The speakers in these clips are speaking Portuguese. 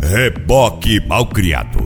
Reboque Malcriado.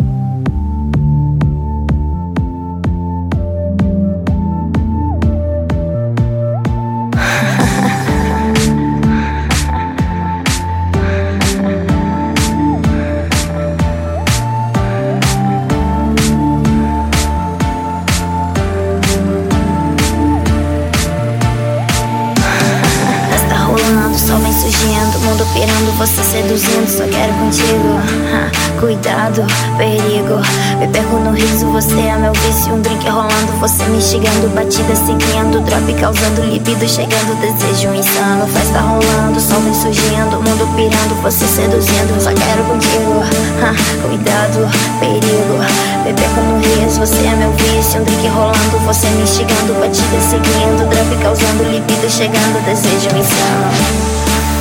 Sol vem surgindo, mundo pirando, você seduzindo, só quero contigo. Cuidado, perigo, me perco no riso, você é meu vício. Um drink rolando, você me instigando, batida seguindo, drop causando libido, chegando, desejo insano. Festa rolando, sol vem surgindo, mundo pirando, você seduzindo, só quero contigo. Cuidado, perigo, me perco no riso, você é meu vício. Um drink rolando, você me instigando, batida seguindo, drop causando libido, chegando, desejo insano.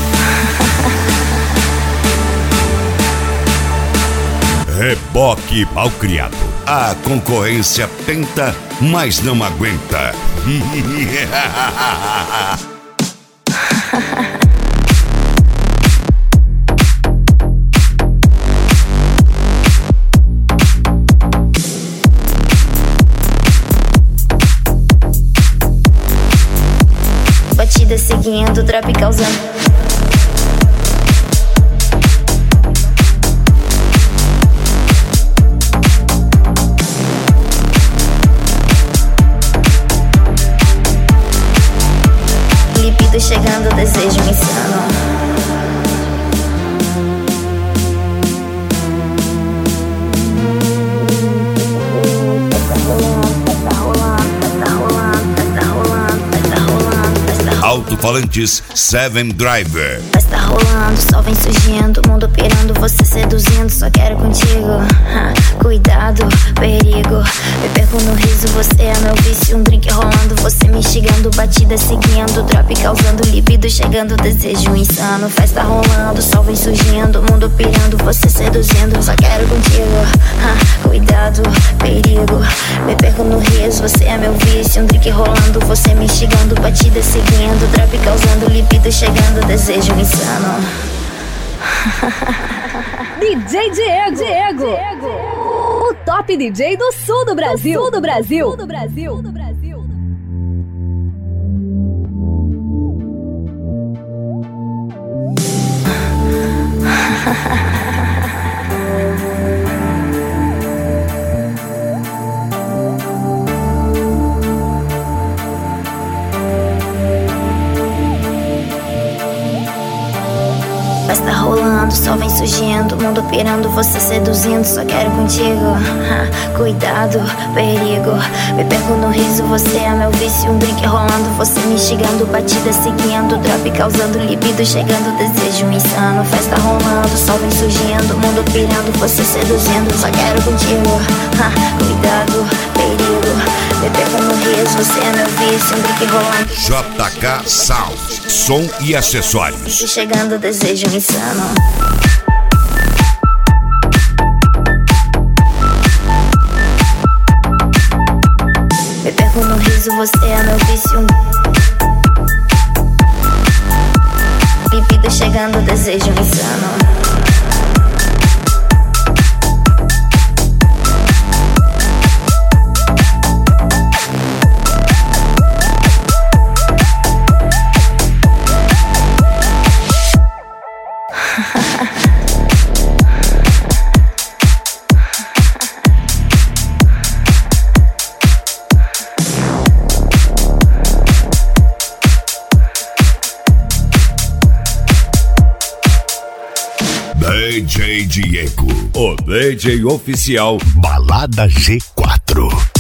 Reboque Malcriado. A concorrência tenta, mas não aguenta. Batida seguindo, drop causando. Chegando, desejo insano. Alto-falantes 7 Driver. Festa rolando, sol vem surgindo, mundo pirando, você seduzindo, só quero contigo. Cuidado, perigo, me perco no riso, você é meu vício. Um drink rolando, você me instigando, batida seguindo, drop causando libido, chegando, desejo insano. Festa rolando, sol vem surgindo, mundo pirando, você seduzindo, só quero contigo. Cuidado, perigo, me perco no riso, você é meu vício. Um drink rolando, você me instigando, batida seguindo, drop causando libido, chegando, desejo insano. DJ Diego, o top DJ do sul do Brasil, do Brasil. Festa rolando, sol vem surgindo, mundo pirando, você seduzindo, só quero contigo. Cuidado, perigo, me perco no riso, você é meu vício. Um drink rolando, você me instigando, batida seguindo, drop causando libido, chegando, desejo insano. Festa rolando, sol vem surgindo, mundo pirando, você seduzindo, só quero contigo. Cuidado, perigo, me perco no riso, você é meu vício. Um drink rolando, JK Sound, som e acessórios. Chegando, desejo insano. Me perco no riso, você é meu vício. Libido chegando, desejo insano. DJ Diego, o DJ oficial Balada G4.